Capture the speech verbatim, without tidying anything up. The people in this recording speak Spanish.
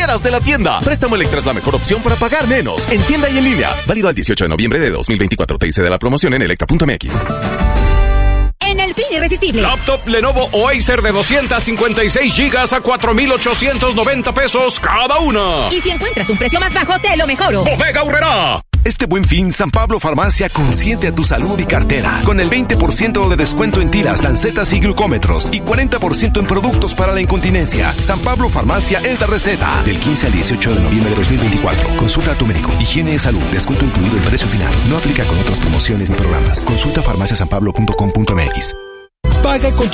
quieras de la tienda. Préstamo Electra es la mejor opción para pagar menos. En tienda y en línea. Válido al dieciocho de noviembre de dos mil veinticuatro. Te dice de la promoción en electra punto m x. En el fin irresistible. Laptop Lenovo o Acer de doscientos cincuenta y seis gigas a cuatro mil ochocientos noventa pesos cada una. Y si encuentras un precio más bajo, te lo mejoro. Bodega Aurrerá. Este Buen Fin, San Pablo Farmacia consiente a tu salud y cartera. Con el veinte por ciento de descuento en tiras, lancetas y glucómetros. Y cuarenta por ciento en productos para la incontinencia. San Pablo Farmacia es la receta. Del quince al dieciocho de noviembre de dos mil veinticuatro. Consulta a tu médico. Higiene de salud. Descuento incluido en precio final. No aplica con otras promociones ni programas. Consulta farmacia san pablo punto com punto m x. Paga con